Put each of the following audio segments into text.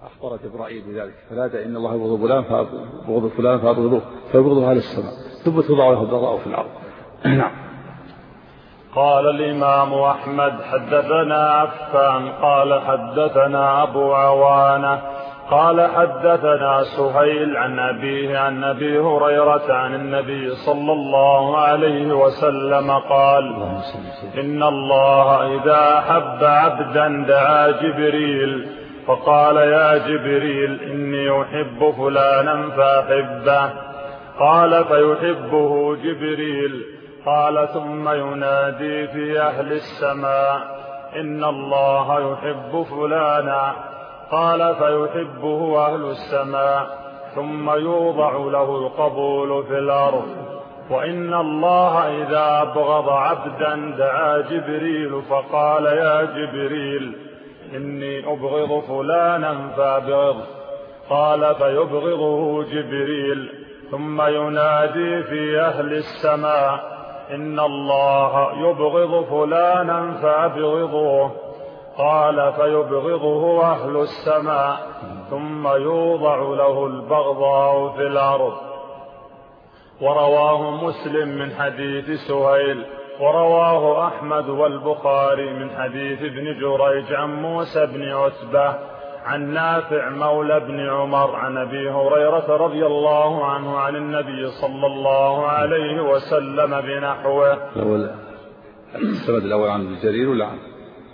أخبر جبرائيل بذلك فنادى إن الله يبغض فلان فبغض فلان فأبغضوه فيبغضه أهل السماء ثم توضع له البغضاء في الأرض. نعم. قال الإمام أحمد حدثنا عفان قال حدثنا أبو عوانة قال حدثنا سهيل عن أبيه عن أبي هريرة عن النبي صلى الله عليه وسلم قال إن الله إذا أحب عبدا دعا جبريل فقال يا جبريل إني أحب فلانا فأحبه قال فيحبه جبريل قال ثم ينادي في أهل السماء إن الله يحب فلانا قال فيحبه أهل السماء ثم يوضع له القبول في الأرض وإن الله إذا أبغض عبدا دعا جبريل فقال يا جبريل إني أبغض فلانا فأبغض قال فيبغضه جبريل ثم ينادي في أهل السماء إن الله يبغض فلانا فأبغضوه قال فيبغضه أهل السماء ثم يوضع له البغضاء في الأرض. ورواه مسلم من حديث سهيل ورواه أحمد والبخاري من حديث ابن جريج عن موسى بن عتبة عن نافع مولى بن عمر عن أبي هريرة رضي الله عنه عن النبي صلى الله عليه وسلم بنحوه. السند الأول عن ابن جرير ولا عن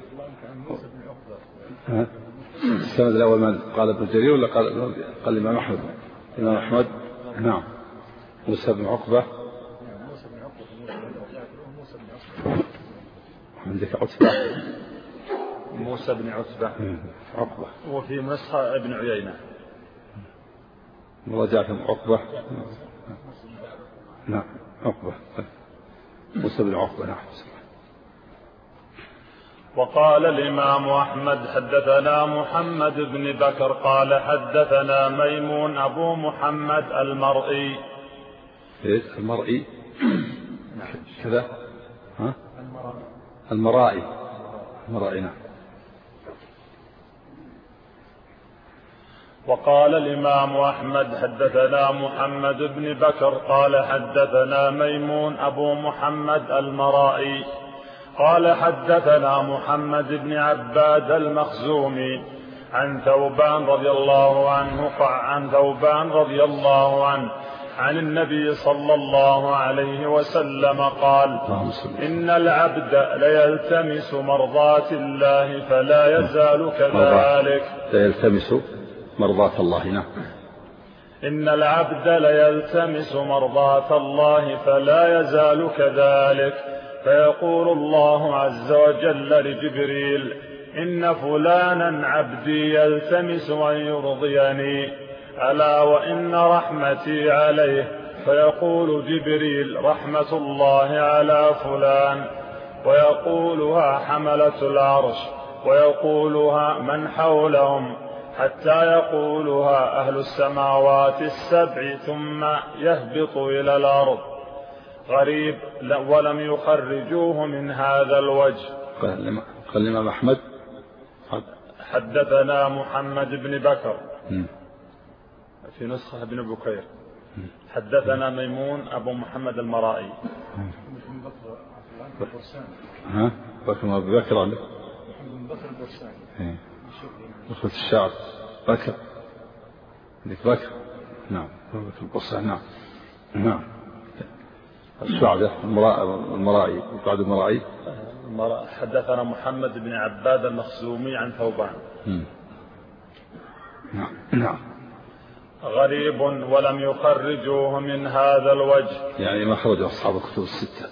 السند الأول من قال ابن جرير ولا قال الإمام أحمد؟ الإمام أحمد. نعم. موسى بن عقبة عندك عتبة موسى بن عتبة عقبة وفي نسخة ابن عيينة مراجعة عقبة. نعم عقبة موسى بن عقبة. نعم. وقال الإمام أحمد حدثنا محمد بن بكر قال حدثنا ميمون أبو محمد المرئي. المرئي كذا ها المرائي نعم. وقال الإمام أحمد حدثنا محمد بن بكر قال حدثنا ميمون أبو محمد المرائي قال حدثنا محمد بن عباد المخزومي عن ثوبان رضي الله عنه عن النبي صلى الله عليه وسلم قال إن العبد ليلتمس مرضات الله فلا يزال كذلك. ليلتمس مرضات الله. نعم. إن العبد ليلتمس مرضات الله فلا يزال كذلك فيقول الله عز وجل لجبريل إن فلانا عبدي يلتمس أن يرضيني ألا وإن رحمتي عليه فيقول جبريل رحمة الله على فلان ويقولها حملة العرش ويقولها من حولهم حتى يقولها أهل السماوات السبع ثم يهبط إلى الأرض. غريب ولم يخرجوه من هذا الوجه. قال الإمام أحمد حدثنا محمد بن بكر في نسخة ابن بكير حدثنا ميمون أبو محمد المرائي. بكر أبو بكر عندك نخلة الشعر بكر عندك بكر. نعم بكر البصري. نعم الشعب المرائي بعد المرائي. حدثنا محمد بن عباد المخزومي عن ثوبان. نعم. غريب ولم يخرجوه من هذا الوجه يعني ما خرج أصحاب الكتب الستة.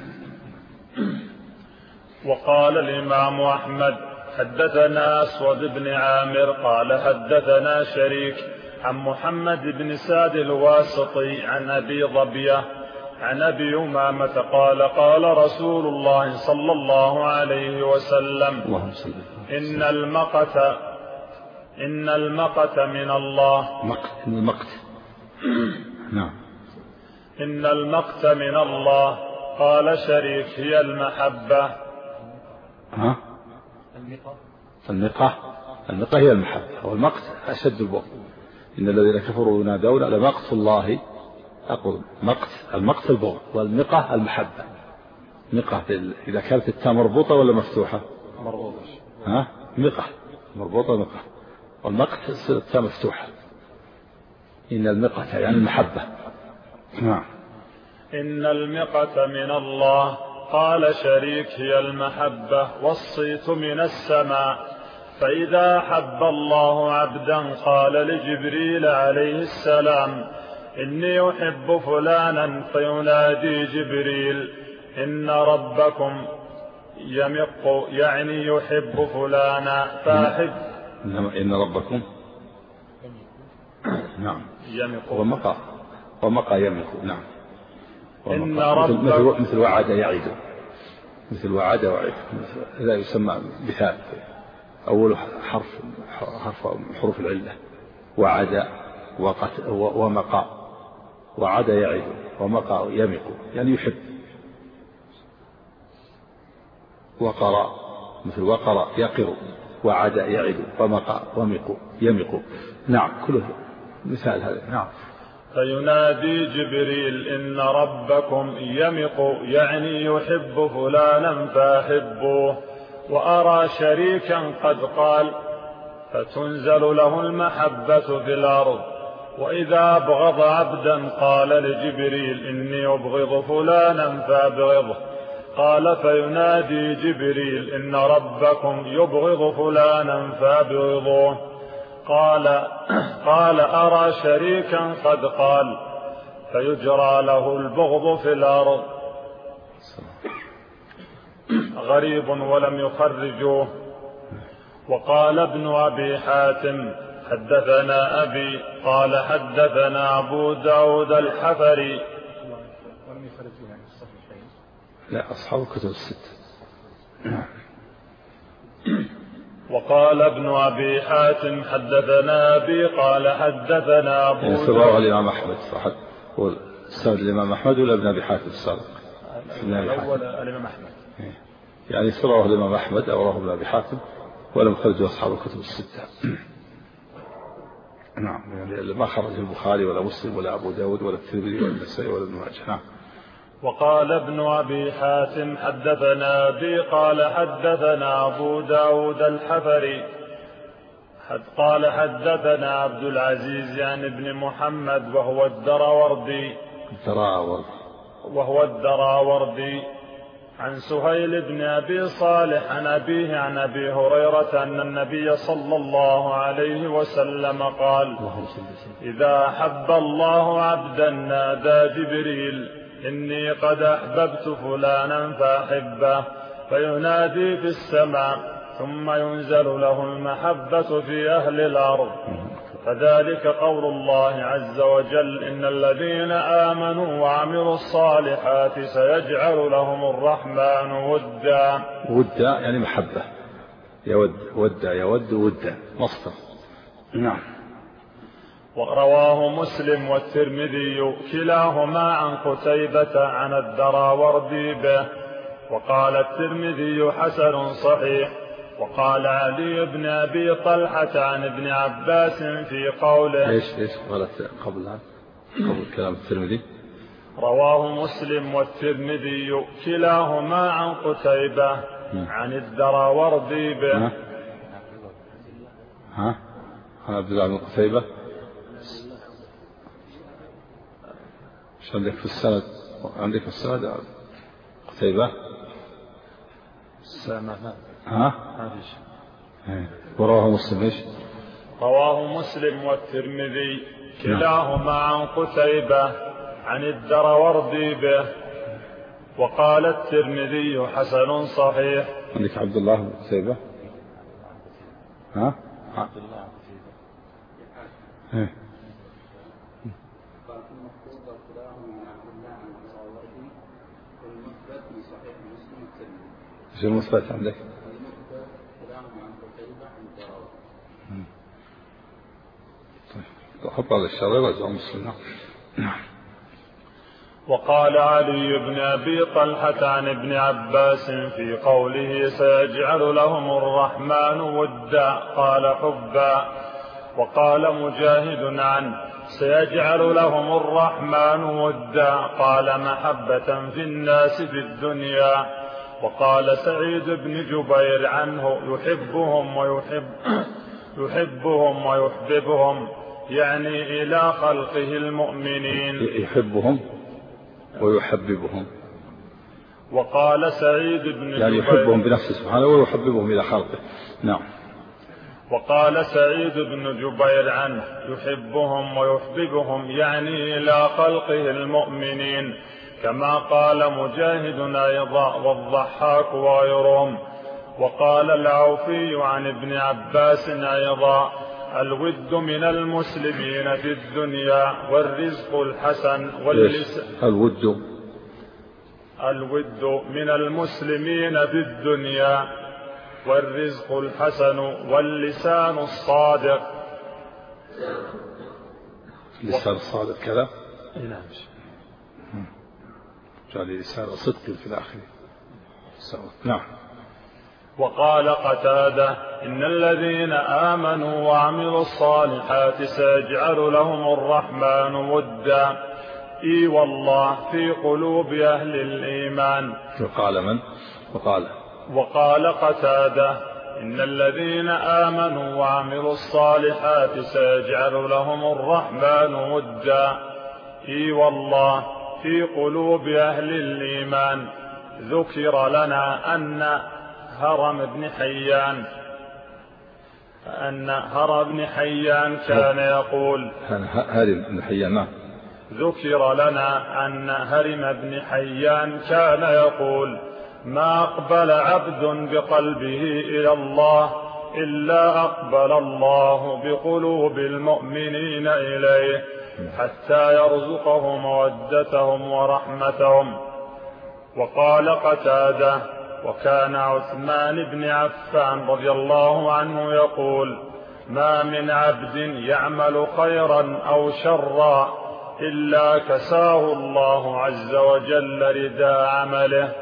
وقال الإمام أحمد حدثنا أسود بن عامر قال حدثنا شريك عن محمد بن سعد الواسطي عن أبي ظبية عن أبي أمامة قال قال رسول الله صلى الله عليه وسلم إن المقت من الله. نعم. إن المقت من الله. قال شريك هي المحبة. المقة المقة هي المحبة، والمقت أشد البغض. إن الذين كفروا ينادون لمقت الله أقول المقت البغض، والمقة المحبة. مقة إذا كانت التاء مربوطة ولا مفتوحة؟ مربوطة. مقة مربوطة مقة، والمقت التاء مفتوحة. إن المقة يعني المحبة. نعم. إن المقة من الله. قال شريك هي المحبة، والصيت من السماء. فإذا أحب الله عبدا قال لجبريل عليه السلام إني أحب فلانا، فينادي جبريل إن ربكم يمق، يعني يحب فلانا فأحب. إن ربكم نعم يمق، ومقى يمق. نعم. إن ربكم مثل وعد يعيد، مثل وعد وعيد، هذا يسمى مثال. أول حرف حروف العلة. وعد ومقى. وعد يعيد ومقى يمق يعني يحب. وقر مثل وقر يقر. وعد يعيد ومقى ومق يمق. نعم كله مثال هذا. نعم. فينادي جبريل إن ربكم يمق، يعني يحب فلانا فأحبوه. وأرى شريكا قد قال فتنزل له المحبة في الأرض. وإذا أبغض عبدا قال لجبريل إني أبغض فلانا فأبغضه. قال فينادي جبريل إن ربكم يبغض فلانا فأبغضوه. قال أرى شريكا قد قال فيجرى له البغض في الأرض. غريب ولم يخرجوه. وقال ابن أبي حاتم حدثنا أبي قال حدثنا أبو داود الحفري. ولم يخرجوه يعني الصحيحين؟ لا، أصحاب الكتب الستة. وقال ابن أبي حاتم حدثنا أبي قال حدثنا أبو داود. رواه الإمام أحمد صحيح. والسند الإمام أحمد ولا ابن أبي حاتم السابق؟ الأول الإمام أحمد. يعني رواه الإمام أحمد أو رواه ابن أبي حاتم ولم يخرجه أصحاب الكتب الستة. نعم. يعني ما خرج البخاري ولا مسلم ولا أبو داود ولا الترمذي ولا النسائي ولا ابن ماجه. نعم. وقال ابن أبي حاتم حدثنا أبي قال حدثنا أبو داود الحفري قال حدثنا عبد العزيز عن ابن محمد وهو الدراوردي عن سهيل بن أبي صالح عن أبيه عن أبي هريرة أن النبي صلى الله عليه وسلم قال إذا أحب الله عبدا نادى جبريل إني قد أحببت فلانا فأحبه، فينادي في السماء ثم ينزل له المحبة في أهل الأرض. فذلك قول الله عز وجل إن الذين آمنوا وعملوا الصالحات سيجعل لهم الرحمن ودا. ودا يعني محبة. يود ودا مصدر. نعم. ورواه مسلم والترمذي كلاهما عن قتيبة عن الدراوردي به. وقال الترمذي حسن صحيح. وقال علي بن أبي طلحة عن ابن عباس في قوله ايش غلط قبل كلام الترمذي. رواه مسلم والترمذي كلاهما عن قتيبة عن الدراوردي به. عن عبد الله بن قتيبة. ايش عندك في السند؟ قتيبة ورواه مسلم ايش؟ رواه مسلم والترمذي كلاهما عن قتيبة عن الدراوردي به. وقال الترمذي حسن صحيح. عندك عبد الله بن قتيبة. عبد الله ايش المثبت عندك؟ طيب حط على الشريط رجع مسلم. نعم. وقال علي بن أبي طلحة عن ابن عباس في قوله سيجعل لهم الرحمن ودا قال حبا. وقال مجاهد عنه سيجعل لهم الرحمن ودا قال محبة في الناس في الدنيا. وقال سعيد بن جبير عنه يحبهم ويحببهم يعني إلى خلقه المؤمنين. يحبهم ويحببهم. وقال سعيد بن جبير يعني يحبهم بنفسه سبحانه ويحببهم إلى خلقه. نعم. وقال سعيد بن جبير عنه يحبهم ويحببهم يعني إلى خلقه المؤمنين كما قال مجاهد أيضا والضحاك وغيرهم. وقال العوفي عن ابن عباس أيضا الود من المسلمين في الدنيا والرزق الحسن الود من المسلمين في الدنيا والرزق الحسن واللسان الصادق. اللسان الصادق كذا جعل لسان صدق في الآخر. نعم. وقال قتادة إن الذين آمنوا وعملوا الصالحات سيجعل لهم الرحمن ودا إي والله في قلوب أهل الإيمان. وقال من؟ وقال قتادة إن الذين آمنوا وعملوا الصالحات سيجعل لهم الرحمن ودا إي والله في قلوب أهل الإيمان. ذكر لنا أن هرم بن حيان كان يقول ذكر لنا أن هرم بن حيان كان يقول ما أقبل عبد بقلبه إلى الله إلا أقبل الله بقلوب المؤمنين إليه حتى يرزقهم مودتهم ورحمتهم. وقال قتادة وكان عثمان بن عفان رضي الله عنه يقول ما من عبد يعمل خيرا أو شرا إلا كساه الله عز وجل رداء عمله.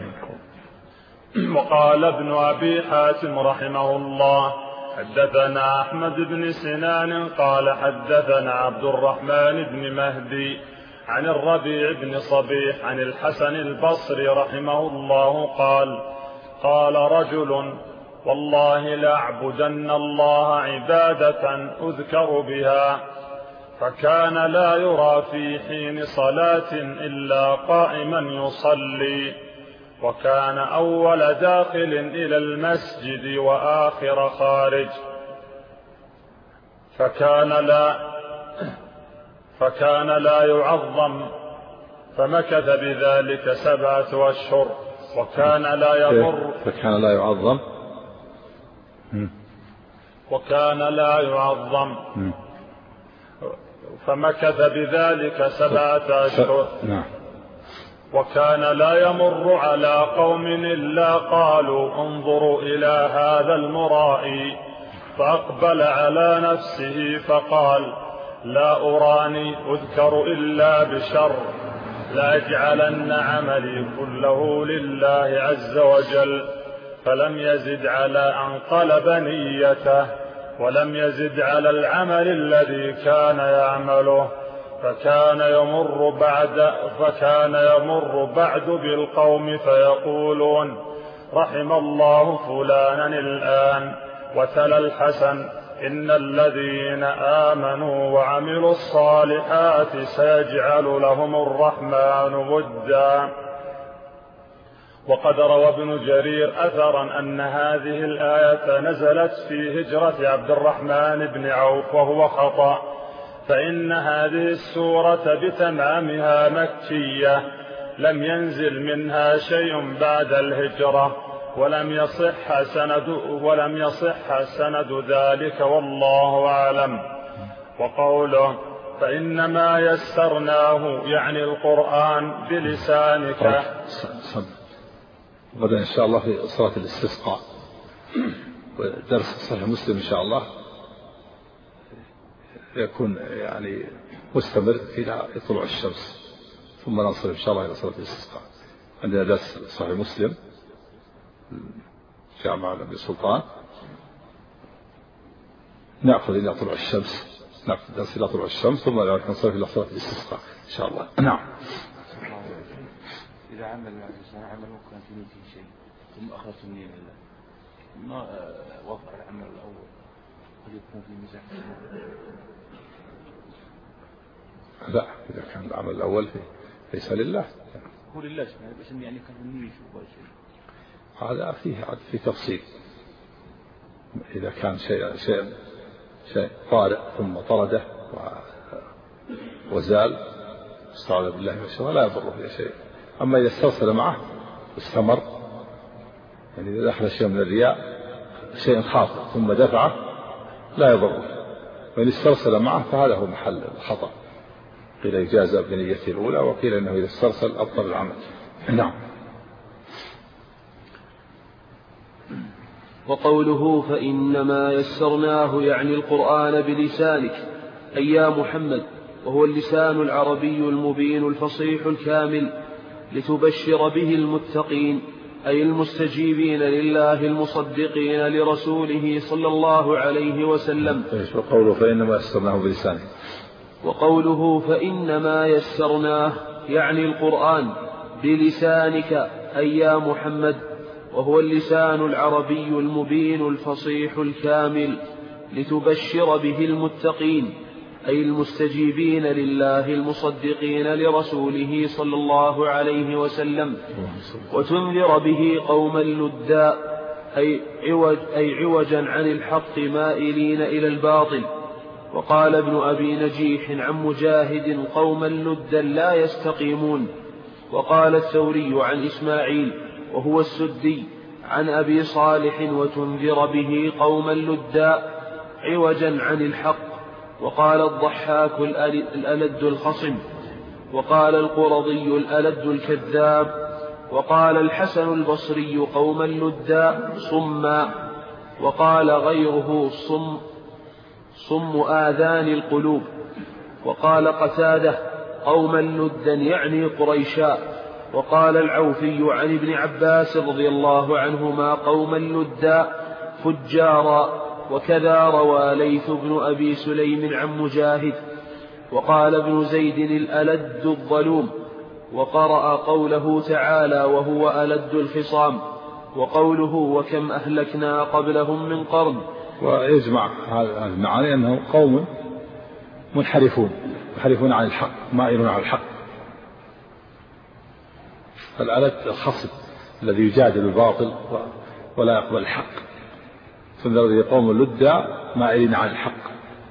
وقال ابن أبي حاتم رحمه الله حدثنا أحمد بن سنان قال حدثنا عبد الرحمن بن مهدي عن الربيع بن صبيح عن الحسن البصري رحمه الله قال رجل والله لأعبدن الله عبادة أذكر بها فكان لا يرى في حين صلاة إلا قائما يصلي وكان أول داخل إلى المسجد وآخر خارج فكان لا يعظم فمكث بذلك 7 أشهر وكان لا يعظم فمكث بذلك 7 أشهر وكان لا يمر على قوم إلا قالوا انظروا إلى هذا المرائي فأقبل على نفسه فقال لا أراني أذكر إلا بشر لأجعلن عملي كله لله عز وجل. فلم يزد على أن قلب نيته ولم يزد على العمل الذي كان يعمله فكان يمر بعد بالقوم فيقولون رحم الله فلانا الآن وتلا الحسن إن الذين آمنوا وعملوا الصالحات سيجعل لهم الرحمن ودا. وقد روى ابن جرير أثرا أن هذه الآية نزلت في هجرة عبد الرحمن بن عوف وهو خطأ فإن هذه السورة بتمامها مكية لم ينزل منها شيء بعد الهجرة ولم يصح سند ذلك والله أعلم. وقوله فإنما يسرناه يعني القرآن بلسانك. بدأ إن شاء الله في صلاة الاستسقاء ودرس صحيح مسلم إن شاء الله يكون يعني مستمر إلى طلوع الشمس ثم ننصرف إن شاء الله إلى صلاة الاستسقاء. عندنا درس صحيح مسلم جامع النبي سلطان، نأخذ إلى طلوع الشمس، نأخذ درس إلى طلوع الشمس ثم ننصرف إلى صلاة الاستسقاء إن شاء الله. نعم. إذا عمل الإنسان عمل وكان في نيته شيء ثم أخذت النية لله ما وقع العمل الأول قد يكون في مزاح. لا، إذا كان العمل الأول ليس لله هو لله بس يعني كان النية شو شيء هذا فيه تفصيل. إذا كان شيء طارئ ثم طرده وزال استعاذ بالله من الشر لا يضره في شيء. أما إذا استرسل معه واستمر، يعني إذا دخل شيء من الرياء شيء خاطئ ثم دفعه لا يضره، وإن استرسل معه فهذا هو محل الخطأ. قيل يجازى بنيته الأولى، وقيل إنه إذا استرسل أبطل العمل. نعم. وقوله فإنما يسرناه يعني القرآن بلسانك أي يا محمد، وهو اللسان العربي المبين الفصيح الكامل، لتبشر به المتقين أي المستجيبين لله المصدقين لرسوله صلى الله عليه وسلم. وقوله فإنما يسرناه بلسانك، وقوله فإنما يسرناه يعني القرآن بلسانك أي يا محمد، وهو اللسان العربي المبين الفصيح الكامل، لتبشر به المتقين أي المستجيبين لله المصدقين لرسوله صلى الله عليه وسلم، وتنذر به قوما لدا أي عوجا عن الحق مائلين إلى الباطل. وقال ابن أبي نجيح عن مجاهد قوما لدا لا يستقيمون. وقال الثوري عن إسماعيل وهو السدي عن أبي صالح وتنذر به قوما لدا عوجا عن الحق. وقال الضحاك الألد الخصم. وقال القرضي الألد الكذاب. وقال الحسن البصري قوما لدا صما. وقال غيره صم آذان القلوب. وقال قتادة قوما لدا يعني قريشا. وقال العوفي عن ابن عباس رضي الله عنهما قوما لدا فجارا. وكذا روى ليث بن أبي سليم عن مجاهد. وقال ابن زيد الألد الظلوم. وقرأ قوله تعالى وهو ألد الخصام، وقوله وكم أهلكنا قبلهم من قرن. ويجمع هذا المعاني أنه قوم منحرفون عن الحق مائلون عن الحق. فالألد الخصم الذي يجادل الباطل ولا يقبل الحق، فانذر قوم لدا مائلين عن الحق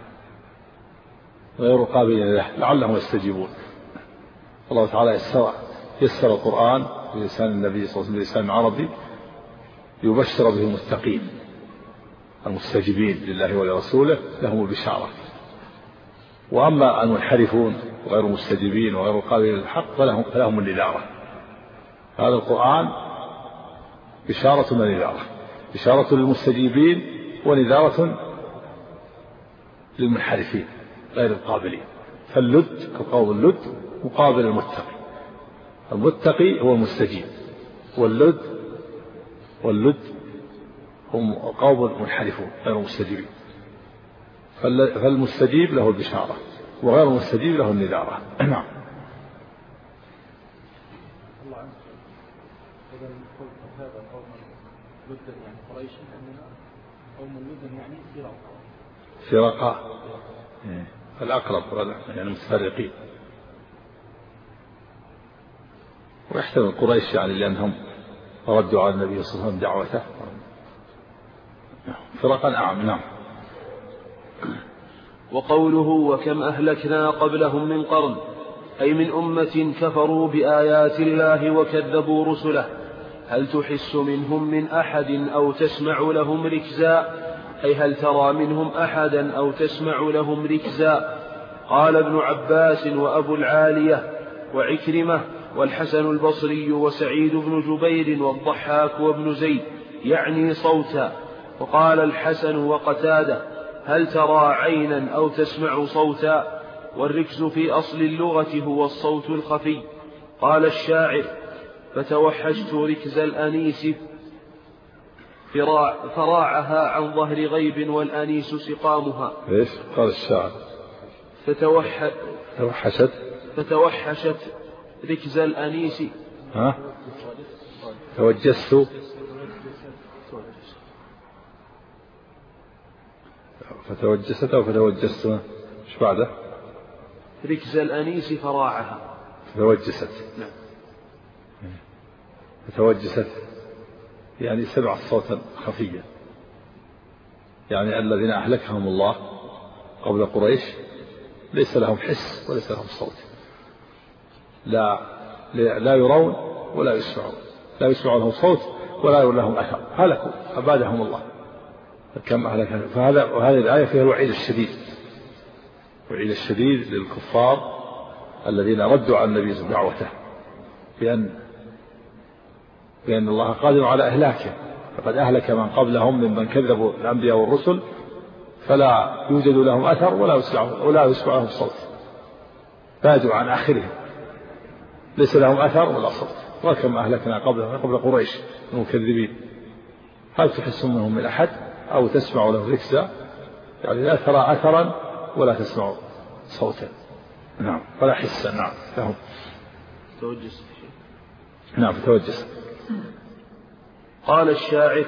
غير قابلين له لعلهم يستجيبون. الله تعالى يسر القرآن بلسان النبي صلى الله عليه وسلم بلسان عربي يبشر به المتقين المستجيبين لله ولرسوله لهم البشارة. وأما المنحرفون وغير المستجيبين وغير القابلين للحق فلهم النذارة. هذا القرآن بشارة ونذارة، بشارة للمستجيبين ونذارة للمنحرفين غير القابلين. فاللد كقول اللد مقابل المتقي. المتقي هو المستجيب، واللد هم قوم منحرفون غير المستجيبين. فالمستجيب له البشارة وغير المستجيب له النذارة. نعم. الله عنك إذا نقول هذا قوم لدا يعني قريش، أننا قوم لدا يعني فرقة الأقرب يعني متفرقين. ويحتمل قريش يعني لأنهم ردوا على النبي صلى الله عليه وسلم دعوته فرقا أعم. نعم. وقوله وكم أهلكنا قبلهم من قرن أي من أمة كفروا بآيات الله وكذبوا رسله، هل تحس منهم من أحد أو تسمع لهم ركزا، أي هل ترى منهم أحدا أو تسمع لهم ركزا. قال ابن عباس وأبو العالية وعكرمة والحسن البصري وسعيد بن جبير والضحاك وابن زيد يعني صوتا. وقال الحسن وقتادة هل ترى عينا أو تسمع صوتا. والركز في أصل اللغة هو الصوت الخفي قال الشاعر: فتوحشت ركز الأنيس فراعها عن ظهر غيب والأنيس سقامها. إيش قال الشاعر؟ فتوحشت ركز الأنيس. ها؟ توجست فتوجست أو فتوجست؟ إيش بعده؟ ركز الأنيس فراعها. فتوجست. نعم. فتوجست يعني سمعت صوتا خفيا، يعني الذين أهلكهم الله قبل قريش ليس لهم حس وليس لهم صوت، لا يرون ولا يسمعون، لا يسمعون لهم صوت ولا يرون لهم أثر، هلكوا أبادهم الله. كم أهلكهم. وهذه الآية فيها الوعيد الشديد، الوعيد الشديد للكفار الذين ردوا على النبي دعوته بأن الله قادر على إهلاكه، فقد أهلك من قبلهم ممن كذبوا الأنبياء والرسل فلا يوجد لهم أثر ولا يسمع لهم صوت، بادوا عن آخرهم ليس لهم أثر ولا صوت. وكم أهلكنا قبل قريش المكذبين، هل تحس منهم من أحد أو تسمع له ركزا؟ يعني لا ترى أثرا ولا تسمع صوتا. نعم. ولا حسا. نعم لهم. نعم فتوجست. قال الشاعر: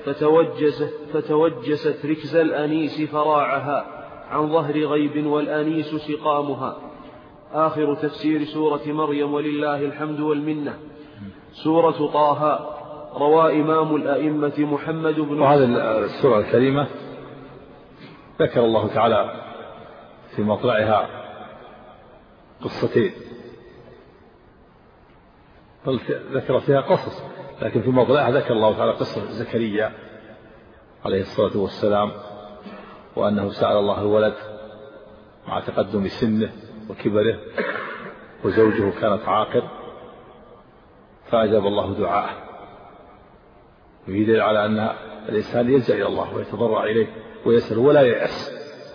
فتوجست ركز الأنيس فراعها عن ظهر غيب والأنيس سقامها. آخر تفسير سورة مريم ولله الحمد والمنة. سورة طه روى إمام الأئمة محمد بن. وهذه السورة الكريمة ذكر الله تعالى في مطلعها قصتين، ذكر فيها قصص، لكن في مطلعها ذكر الله تعالى قصة زكريا عليه الصلاة والسلام، وأنه سأل الله الولد مع تقدم سنه وكبره، وزوجه كانت عاقر فأجاب الله دعاءه. ويدل على أن الإنسان يلجأ إلى الله ويتضرع إليه ويسأل ولا ييأس،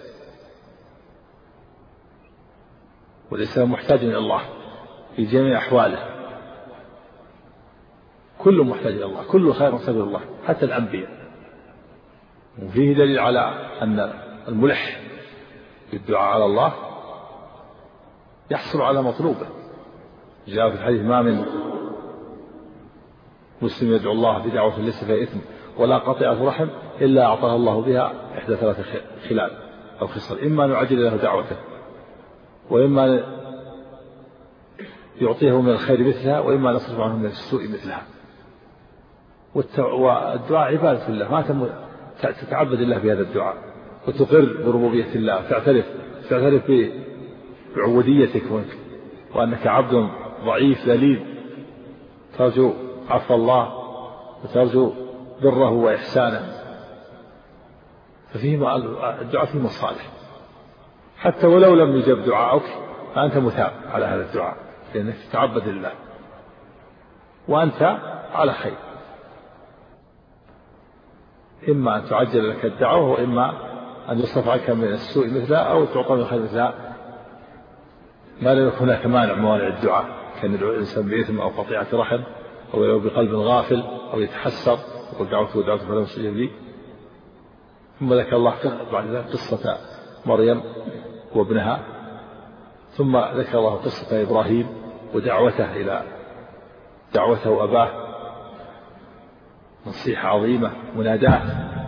والإنسان محتاج إلى الله في جميع أحواله، كل محتاج إلى الله، كل خير محتاج إلى الله حتى الأنبياء. وفيه دليل على أن الملح بالدعاء على الله يحصل على مطلوبه. جاء في الحديث: ما من مسلم يدعو الله بدعوة ليس فيها إثم ولا قطيعة رحم إلا أعطاه الله بها إحدى ثلاث خلال أو خصال: إما نعجل له دعوته، وإما يعطيه من الخير مثلها، وإما نصرف عنه من السوء مثلها. والدعاء عبادة الله، ما تتعبد الله بهذا الدعاء وتقر بربوبية الله، تعترف بعبوديتك وأنك عبد ضعيف ذليل، ترجو عفو الله وترجو بره وإحسانه. ففيه الدعاء فيه مصالح، حتى ولو لم يجب دعاءك فأنت مثاب على هذا الدعاء، لأنك تتعبد الله وأنت على خير. إما أن تعجل لك الدعوة، وإما أن يصرف عنك من السوء مثلها أو تعطى من الخير مثلها، ما لم يكن هناك موانع الدعاء، كان يدعو الإنسان بإثم أو قطيعة رحم أو يدعو بقلب غافل أو يتحسر يقول دعوته فلم يستجب لي. ثم ذكر الله بعد ذلك قصة مريم وابنها، ثم ذكر الله قصة إبراهيم ودعوته وأباه، نصيحة عظيمة، منادات،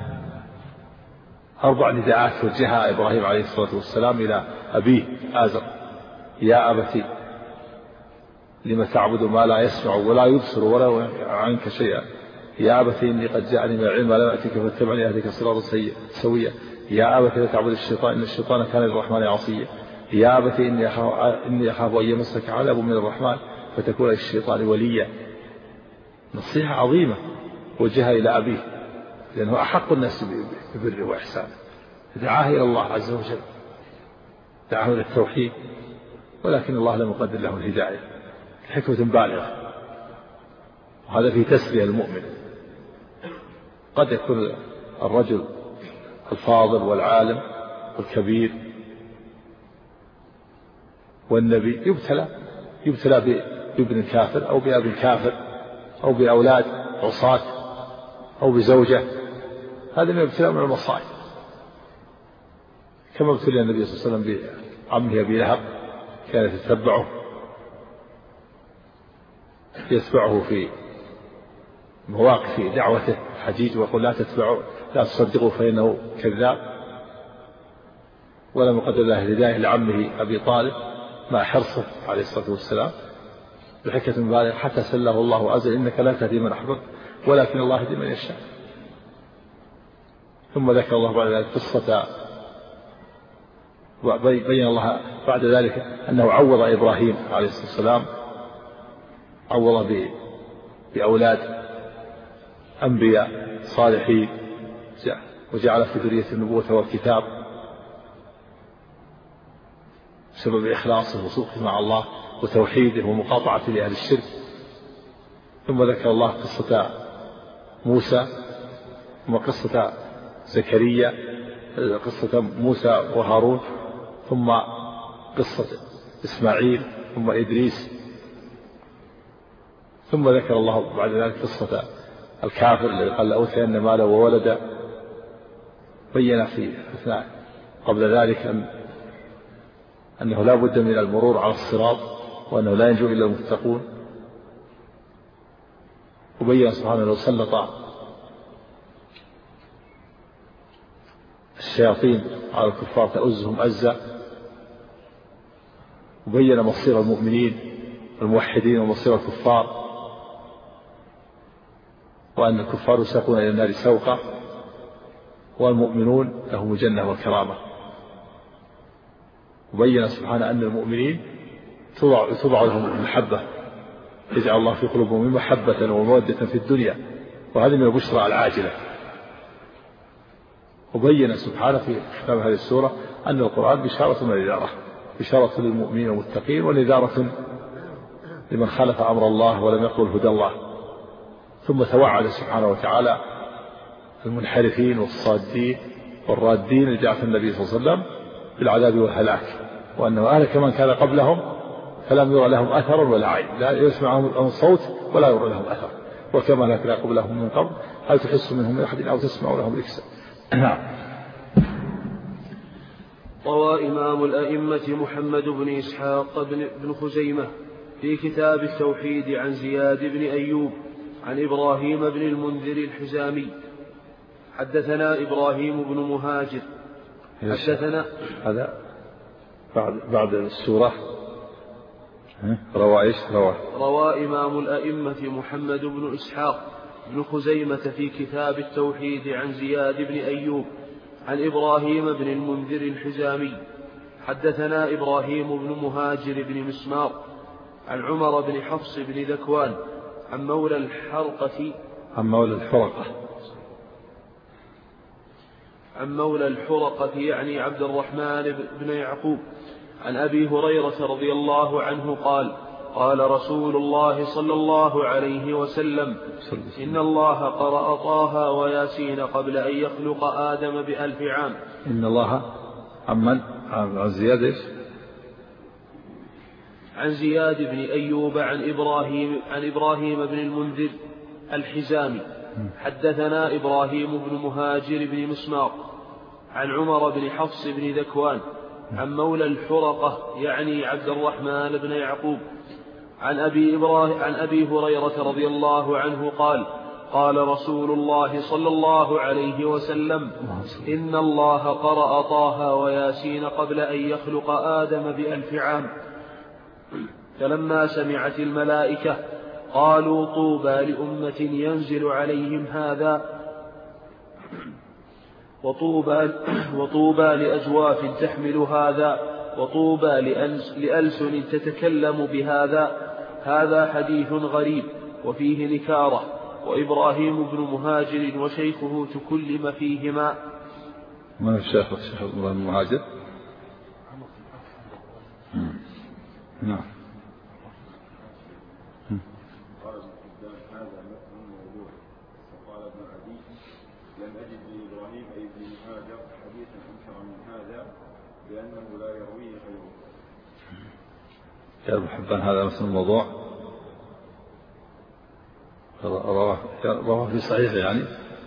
4 نداءات وجهها إبراهيم عليه الصلاة والسلام إلى أبيه آزر: يا أبتي لم تعبد ما لا يسمع ولا يبصر ولا عنك شيئا، يا أبتي إني قد جاءني من العلم ما لم يأتك فاتبعني أهدك صراطا سويا، يا أبتي لا تعبد الشيطان إن الشيطان كان للرحمن عصيا، يا أبتي إني أخاف أن يمسك عذاب من الرحمن فتكون للشيطان وليا. نصيحة عظيمة وجهها إلى أبيه، لأنه أحق الناس ببره وإحسانه، دعاه إلى الله عز وجل، دعاه إلى التوحيد، ولكن الله لم يقدر له الهداية حكمة بالغة. وهذا في تسلية المؤمن. قد يكون الرجل الفاضل والعالم والكبير والنبي يبتلى بابن كافر أو بأب كافر أو بأولاد عصاة أو بزوجة، هذا من ابتلاء من المصائب، كما ابتلي النبي صلى الله عليه وسلم بعمه أبي لهب، كانت تتبعه يتبعه في مواقف دعوته حجيج ويقول لا تتبعوا لا تصدقوا فإنه كذاب، ولم يقدر له الهداية لعمه أبي طالب مع حرصه عليه الصلاة والسلام بحكمة بالغة حتى سله الله عز وجل إنك لا تهدي من أحببت ولكن الله يهدي من يشاء. ثم ذكر الله بعد ذلك قصة بين الله بعد ذلك أنه عوض إبراهيم عليه الصلاة والسلام، عوض بأولاد أنبياء صالحين وجعل في ذرية النبوة والكتاب بسبب إخلاصه وصدقه مع الله وتوحيده ومقاطعته لأهل الشرك. ثم ذكر الله قصة موسى ثم قصة زكريا، قصة موسى وهارون، ثم قصة إسماعيل، ثم إدريس، ثم ذكر الله بعد ذلك قصة الكافر الذي قال لأوتين مالا وولدا. بين في أثناء قبل ذلك أنه لا بد من المرور على الصراط وأنه لا ينجو إلا المتقون. وبين سبحانه لو سلط الشياطين على الكفار تؤزهم أزا. وبين مصير المؤمنين الموحدين ومصير الكفار، وأن الكفار يساقون إلى النار سوقا والمؤمنون لهم الجنة والكرامة. وبين سبحانه أن المؤمنين تضع لهم المحبة، يجعل الله في قلوبهم محبة ومودة في الدنيا، وهذه من البشرى العاجلة. وبين سبحانه في ختام هذه السورة أن القرآن بشارة ونذارة، بشارة للمؤمنين والمتقين ونذارة لمن خالف أمر الله ولم يقبل هدى الله. ثم توعد سبحانه وتعالى المنحرفين والصادين والرادين لجعة النبي صلى الله عليه وسلم بالعذاب والهلاك، وأنه أهلك من كان قبلهم فلم يرى لهم أثر ولا عين، لا يسمع لهم صوت ولا يرى لهم أثر، وكما أهلكنا قبلهم من قبل هل تحس منهم من أحد أو تسمع لهم ركزا. نعم. روى إمام الأئمة محمد بن إسحاق بن خزيمة في كتاب التوحيد عن زياد بن أيوب عن إبراهيم بن المنذر الحزامي حدثنا إبراهيم بن مهاجر حدثنا هذا بعد السورة. روى إمام الأئمة محمد بن إسحاق بن خزيمة في كتاب التوحيد عن زياد بن أيوب عن إبراهيم بن المنذر الحزامي حدثنا إبراهيم بن مهاجر بن مسمار عن عمر بن حفص بن ذكوان عن مولى الحرقة يعني عبد الرحمن بن يعقوب عن أبي هريرة رضي الله عنه قال قال رسول الله صلى الله عليه وسلم إن الله قرأ طه وياسين قبل أن يخلق آدم ب1000 عام. إن الله عن زياد عن زياد بن أيوب عن إبراهيم بن المنذر الحزامي حدثنا إبراهيم بن مهاجر بن مسمار عن عمر بن حفص بن ذكوان عن مولى الحرقة يعني عبد الرحمن بن يعقوب عن أبي هريرة رضي الله عنه قال قال رسول الله صلى الله عليه وسلم إن الله قرأ طه وياسين قبل أن يخلق آدم ب1000 عام. فلما سمعت الملائكة قالوا طوبى لأمة ينزل عليهم هذا وطوبى لأجواف تحمل هذا وطوبى لألسن تتكلم بهذا. هذا حديث غريب وفيه نكارة. وإبراهيم بن مهاجر وشيخه تكلم فيهما. من الشيخ ابن مهاجر؟ نعم. لم أجد لإبراهيم أي ابن مهاجر حديثا أنكر من هذا لأنه لا يرويه غيره. يا ابن حبان هذا مثل الموضوع رواه في صحيح يعني.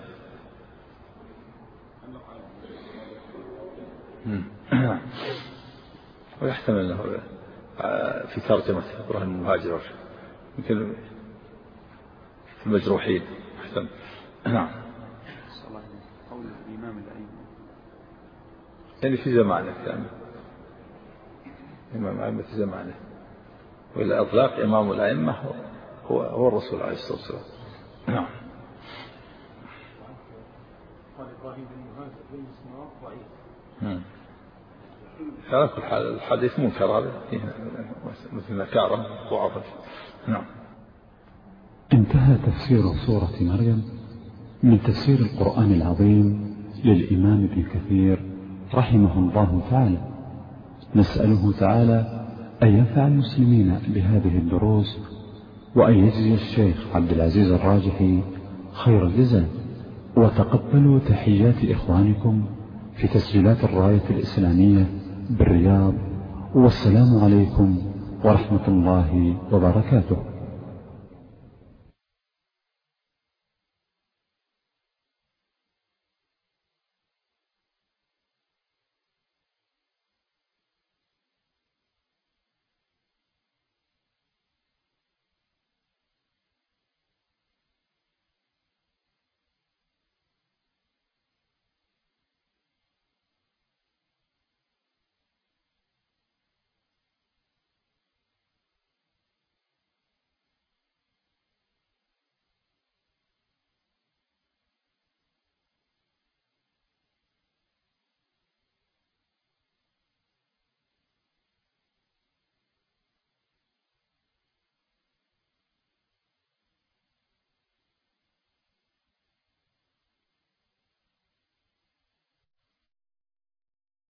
ويحتمل أنه في ترجمة إبراهيم المهاجر يمكن في المجروحين أحسن. نعم. قول الإمام الأئمة يعني في زمانه يعني إمام الأئمة في زمانه، وإلى إطلاق إمام الأئمة هو الرسول عليه الصلاة والسلام. نعم. قال إبراهيم بن مهاجر بالمسمار ضعيف. على كل حال الحديث منكر هذا مثل نكارة ضعفة. نعم. انتهى تفسير سورة مريم من تفسير القرآن العظيم للإمام ابن كثير رحمه الله تعالى. نسأله تعالى أن ينفع المسلمين بهذه الدروس، وأن يجزي الشيخ عبد العزيز الراجحي خير الجزاء. وتقبلوا تحيات إخوانكم في تسجيلات الراية الإسلامية بالرياض، والسلام عليكم ورحمة الله وبركاته.